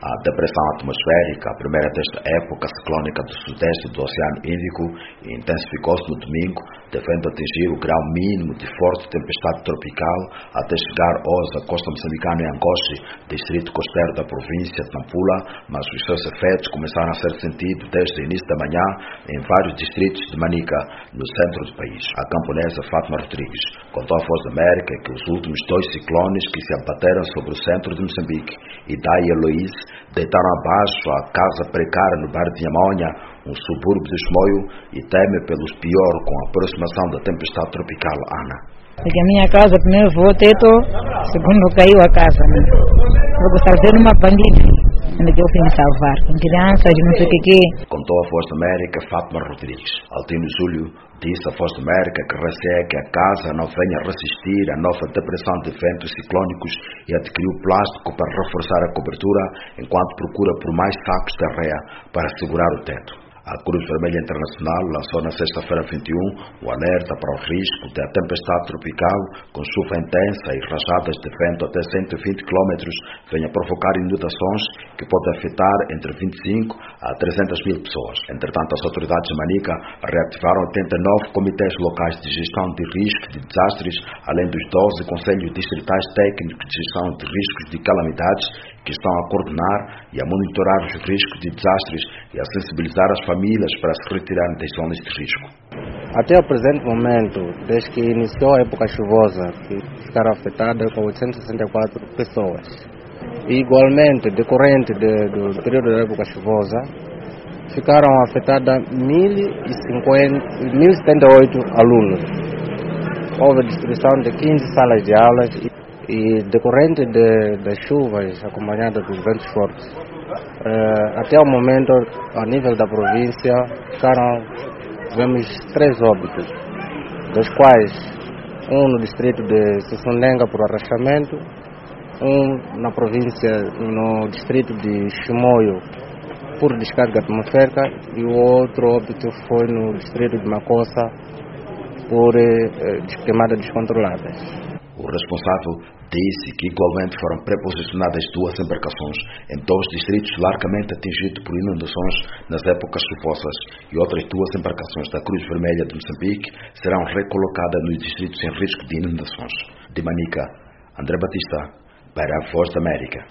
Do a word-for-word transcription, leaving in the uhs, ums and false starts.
A depressão atmosférica, a primeira desta época ciclónica do sudeste do Oceano Índico, intensificou-se no domingo, devendo atingir o grau mínimo de forte tempestade tropical até chegar hoje à costa moçambicana em Angoche, distrito costeiro da província de Nampula, mas os seus efeitos começaram a ser sentidos desde o início da manhã em vários distritos de Manica, no centro do país. A camponesa Fátima Rodrigues contou à Voz da América que os últimos dois ciclones que se abateram sobre o centro de Moçambique, Idai e Eloise, deitaram abaixo a casa precária no bairro de Nhamonha, um subúrbio de Chimoio, e teme pelos pior com a aproximação da tempestade tropical Ana. Porque a minha casa, primeiro vou teto, segundo caiu a casa, né? Vou gostar de uma bandida, onde eu fui me salvar, com crianças, não sei o que que. Contou a Voz da América Fátima Rodrigues. Altino Júlio disse à Voz da América que receia que a casa não venha resistir à nova depressão de ventos ciclónicos e adquiriu plástico para reforçar a cobertura, enquanto procura por mais sacos de areia para segurar o teto. A Cruz Vermelha Internacional lançou na sexta-feira vinte e um o alerta para o risco de a tempestade tropical, com chuva intensa e rajadas de vento até cento e vinte quilômetros, venha provocar inundações que podem afetar entre vinte e cinco a trezentas mil pessoas. Entretanto, as autoridades de Manica reativaram oitenta e nove comitês locais de gestão de risco de desastres, além dos doze conselhos distritais técnicos de gestão de riscos de calamidades, que estão a coordenar e a monitorar os riscos de desastres e a sensibilizar as famílias para se retirarem das zonas de risco. Até o presente momento, desde que iniciou a época chuvosa, que ficaram afetadas com oitocentas e sessenta e quatro pessoas. E igualmente, decorrente de, do período da época chuvosa, ficaram afetadas mil e setenta e oito alunos. Houve destruição de quinze salas de aulas e E decorrente de, das chuvas acompanhadas dos ventos fortes, eh, até o momento, a nível da província, ficaram, tivemos três óbitos, dos quais um no distrito de Sessondenga por arrastamento, um na província, no distrito de Chimoio por descarga atmosférica, e o outro óbito foi no distrito de Macossa por eh, queimadas descontroladas. O responsável disse que igualmente foram preposicionadas duas embarcações em dois distritos largamente atingidos por inundações nas épocas chuvosas, e outras duas embarcações da Cruz Vermelha de Moçambique serão recolocadas nos distritos em risco de inundações. De Manica, André Batista, para a Voz da América.